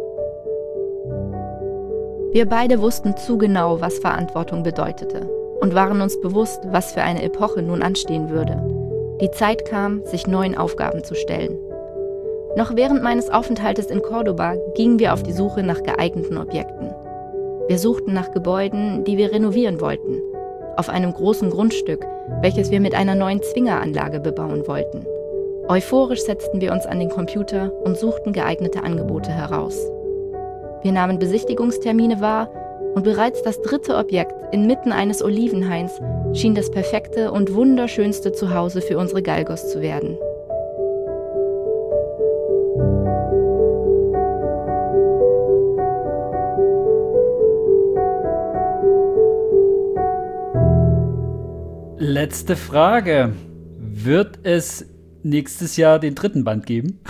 C: Wir beide wussten zu genau, was Verantwortung bedeutete und waren uns bewusst, was für eine Epoche nun anstehen würde. Die Zeit kam, sich neuen Aufgaben zu stellen. Noch während meines Aufenthaltes in Cordoba gingen wir auf die Suche nach geeigneten Objekten. Wir suchten nach Gebäuden, die wir renovieren wollten, auf einem großen Grundstück, welches wir mit einer neuen Zwingeranlage bebauen wollten. Euphorisch setzten wir uns an den Computer und suchten geeignete Angebote heraus. Wir nahmen Besichtigungstermine wahr und bereits das 3. Objekt inmitten eines Olivenhains schien das perfekte und wunderschönste Zuhause für unsere Galgos zu werden.
A: Letzte Frage. Wird es nächstes Jahr den 3. Band geben?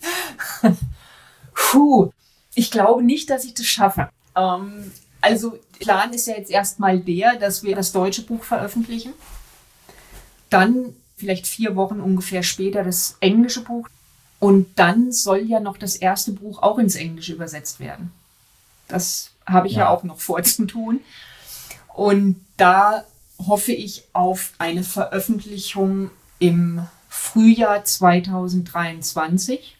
B: Ich glaube nicht, dass ich das schaffe. Also Plan ist ja jetzt erstmal dass wir das deutsche Buch veröffentlichen. Dann vielleicht 4 Wochen ungefähr später das englische Buch. Und dann soll ja noch das erste Buch auch ins Englische übersetzt werden. Das habe ich ja auch noch vorzutun. Und da hoffe ich auf eine Veröffentlichung im Frühjahr 2023.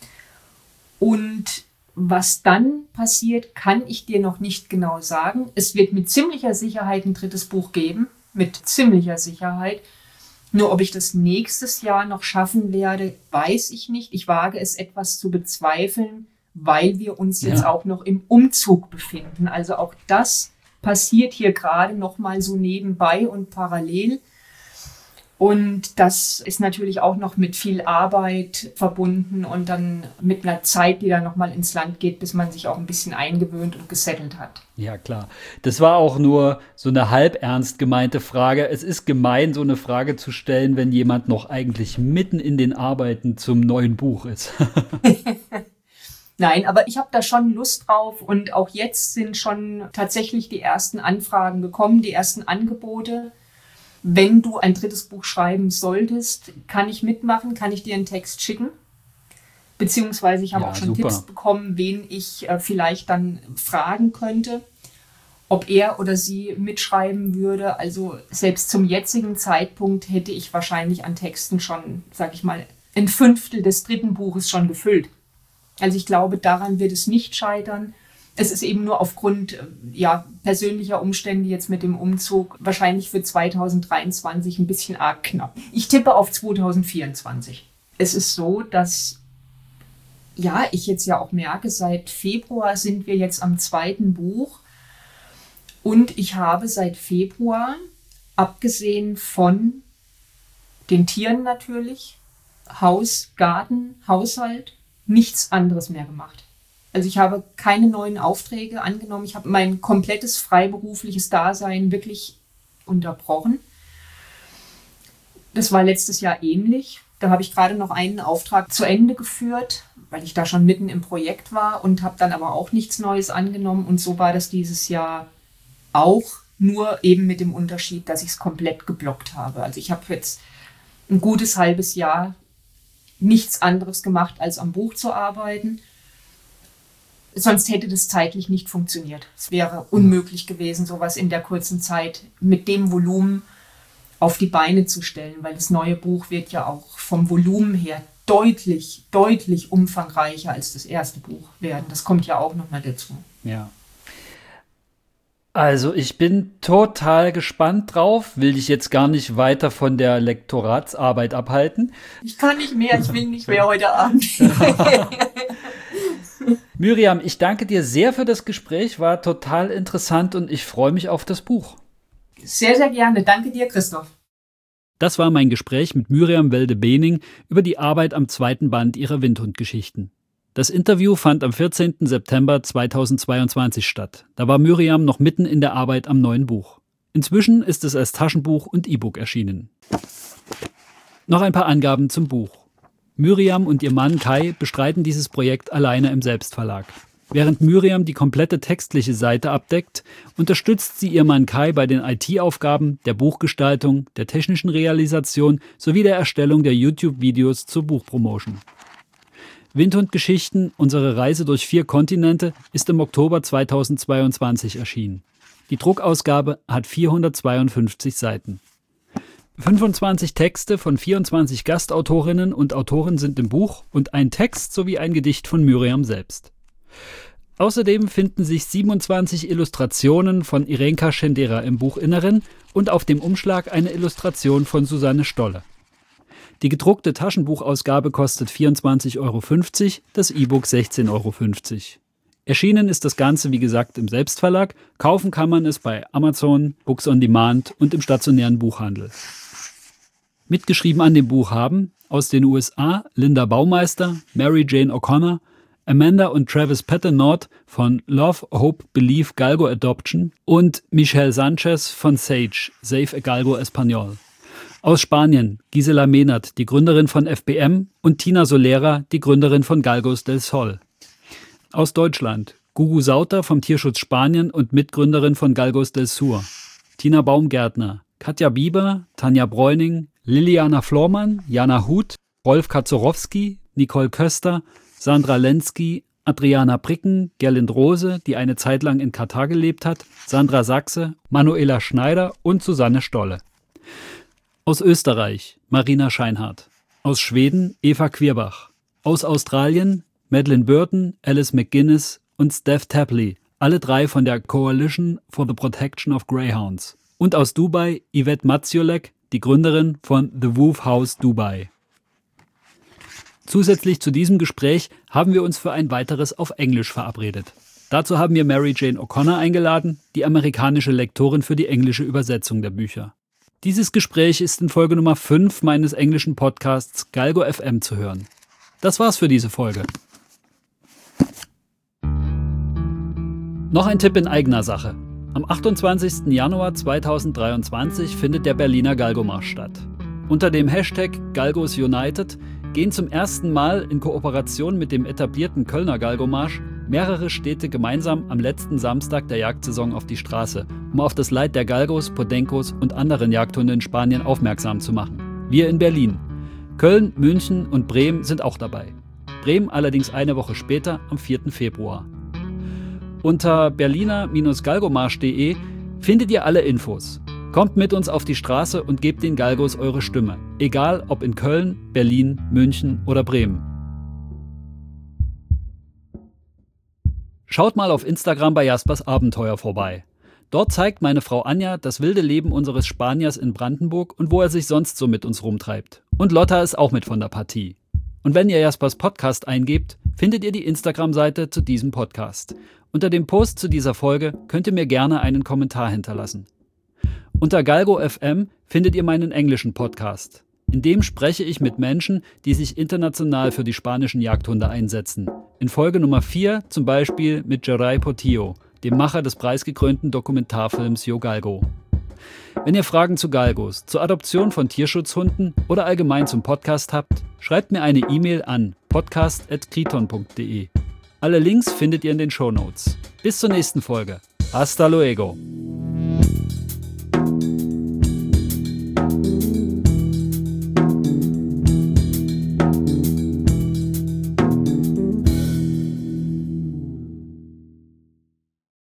B: Und was dann passiert, kann ich dir noch nicht genau sagen. Es wird mit ziemlicher Sicherheit ein 3. Buch geben, mit ziemlicher Sicherheit. Nur ob ich das nächstes Jahr noch schaffen werde, weiß ich nicht. Ich wage es etwas zu bezweifeln, weil wir uns jetzt auch noch im Umzug befinden. Also auch das passiert hier gerade noch mal so nebenbei und parallel. Und das ist natürlich auch noch mit viel Arbeit verbunden und dann mit einer Zeit, die dann noch mal ins Land geht, bis man sich auch ein bisschen eingewöhnt und gesettelt hat.
A: Ja, klar. Das war auch nur so eine halb ernst gemeinte Frage. Es ist gemein, so eine Frage zu stellen, wenn jemand noch eigentlich mitten in den Arbeiten zum neuen Buch ist.
B: Nein, aber ich habe da schon Lust drauf und auch jetzt sind schon tatsächlich die ersten Anfragen gekommen, die ersten Angebote. Wenn du ein 3. Buch schreiben solltest, kann ich mitmachen, kann ich dir einen Text schicken. Beziehungsweise ich habe auch schon Tipps bekommen, wen ich vielleicht dann fragen könnte, ob er oder sie mitschreiben würde. Also selbst zum jetzigen Zeitpunkt hätte ich wahrscheinlich an Texten schon, sag ich mal, 1/5 des 3. Buches schon gefüllt. Also ich glaube, daran wird es nicht scheitern. Es ist eben nur aufgrund persönlicher Umstände jetzt mit dem Umzug wahrscheinlich für 2023 ein bisschen arg knapp. Ich tippe auf 2024. Es ist so, dass ich jetzt ja auch merke, seit Februar sind wir jetzt am 2. Buch und ich habe seit Februar, abgesehen von den Tieren natürlich, Haus, Garten, Haushalt, nichts anderes mehr gemacht. Also ich habe keine neuen Aufträge angenommen. Ich habe mein komplettes freiberufliches Dasein wirklich unterbrochen. Das war letztes Jahr ähnlich. Da habe ich gerade noch einen Auftrag zu Ende geführt, weil ich da schon mitten im Projekt war und habe dann aber auch nichts Neues angenommen. Und so war das dieses Jahr auch, nur eben mit dem Unterschied, dass ich es komplett geblockt habe. Also ich habe jetzt ein gutes halbes Jahr nichts anderes gemacht, als am Buch zu arbeiten. Sonst hätte das zeitlich nicht funktioniert. Es wäre unmöglich gewesen, sowas in der kurzen Zeit mit dem Volumen auf die Beine zu stellen, weil das neue Buch wird ja auch vom Volumen her deutlich, deutlich umfangreicher als das erste Buch werden. Das kommt ja auch nochmal dazu.
A: Ja. Also ich bin total gespannt drauf, will dich jetzt gar nicht weiter von der Lektoratsarbeit abhalten.
B: Ich kann nicht mehr, ich will nicht mehr heute Abend.
A: Myriam, ich danke dir sehr für das Gespräch, war total interessant und ich freue mich auf das Buch.
B: Sehr, sehr gerne. Danke dir, Christoph.
A: Das war mein Gespräch mit Myriam Welde-Bening über die Arbeit am 2. Band ihrer Windhund-Geschichten. Das Interview fand am 14. September 2022 statt. Da war Myriam noch mitten in der Arbeit am neuen Buch. Inzwischen ist es als Taschenbuch und E-Book erschienen. Noch ein paar Angaben zum Buch. Myriam und ihr Mann Kai bestreiten dieses Projekt alleine im Selbstverlag. Während Myriam die komplette textliche Seite abdeckt, unterstützt sie ihr Mann Kai bei den IT-Aufgaben, der Buchgestaltung, der technischen Realisation sowie der Erstellung der YouTube-Videos zur Buchpromotion. Windhund-Geschichten, unsere Reise durch 4 Kontinente, ist im Oktober 2022 erschienen. Die Druckausgabe hat 452 Seiten. 25 Texte von 24 Gastautorinnen und Autoren sind im Buch und ein Text sowie ein Gedicht von Myriam selbst. Außerdem finden sich 27 Illustrationen von Irenka Schendera im Buchinneren und auf dem Umschlag eine Illustration von Susanne Stolle. Die gedruckte Taschenbuchausgabe kostet 24,50 €, das E-Book 16,50 €. Erschienen ist das Ganze, wie gesagt, im Selbstverlag. Kaufen kann man es bei Amazon, Books on Demand und im stationären Buchhandel. Mitgeschrieben an dem Buch haben aus den USA Linda Baumeister, Mary Jane O'Connor, Amanda und Travis Paternaut von Love, Hope, Believe Galgo Adoption und Michelle Sanchez von Sage, Save a Galgo Español. Aus Spanien Gisela Mehnert, die Gründerin von FBM, und Tina Solera, die Gründerin von Galgos del Sol. Aus Deutschland Gugu Sauter vom Tierschutz Spanien und Mitgründerin von Galgos del Sur, Tina Baumgärtner, Katja Bieber, Tanja Bräuning, Liliana Flormann, Jana Huth, Rolf Kaczorowski, Nicole Köster, Sandra Lenski, Adriana Pricken, Gerlind Rose, die eine Zeit lang in Katar gelebt hat, Sandra Sachse, Manuela Schneider und Susanne Stolle. Aus Österreich Marina Scheinhardt. Aus Schweden Eva Quierbach. Aus Australien Madeleine Burton, Alice McGuinness und Steph Tapley, alle 3 von der Coalition for the Protection of Greyhounds. Und aus Dubai Yvette Maciolek, die Gründerin von The Woof House Dubai. Zusätzlich zu diesem Gespräch haben wir uns für ein weiteres auf Englisch verabredet. Dazu haben wir Mary Jane O'Connor eingeladen, die amerikanische Lektorin für die englische Übersetzung der Bücher. Dieses Gespräch ist in Folge Nummer 5 meines englischen Podcasts Galgo FM zu hören. Das war's für diese Folge. Noch ein Tipp in eigener Sache. Am 28. Januar 2023 findet der Berliner Galgomarsch statt. Unter dem Hashtag Galgos United gehen zum ersten Mal in Kooperation mit dem etablierten Kölner Galgomarsch mehrere Städte gemeinsam am letzten Samstag der Jagdsaison auf die Straße, um auf das Leid der Galgos, Podencos und anderen Jagdhunde in Spanien aufmerksam zu machen. Wir in Berlin. Köln, München und Bremen sind auch dabei. Bremen allerdings eine Woche später, am 4. Februar. Unter berliner-galgomarsch.de findet ihr alle Infos. Kommt mit uns auf die Straße und gebt den Galgos eure Stimme, egal ob in Köln, Berlin, München oder Bremen. Schaut mal auf Instagram bei Jaspers Abenteuer vorbei. Dort zeigt meine Frau Anja das wilde Leben unseres Spaniers in Brandenburg und wo er sich sonst so mit uns rumtreibt. Und Lotta ist auch mit von der Partie. Und wenn ihr Jaspers Podcast eingebt, findet ihr die Instagram-Seite zu diesem Podcast. Unter dem Post zu dieser Folge könnt ihr mir gerne einen Kommentar hinterlassen. Unter Galgo FM findet ihr meinen englischen Podcast. In dem spreche ich mit Menschen, die sich international für die spanischen Jagdhunde einsetzen. In Folge Nummer 4 zum Beispiel mit Geray Portillo, dem Macher des preisgekrönten Dokumentarfilms Yo Galgo. Wenn ihr Fragen zu Galgos, zur Adoption von Tierschutzhunden oder allgemein zum Podcast habt, schreibt mir eine E-Mail an podcast@kriton.de. Alle Links findet ihr in den Shownotes. Bis zur nächsten Folge. Hasta luego.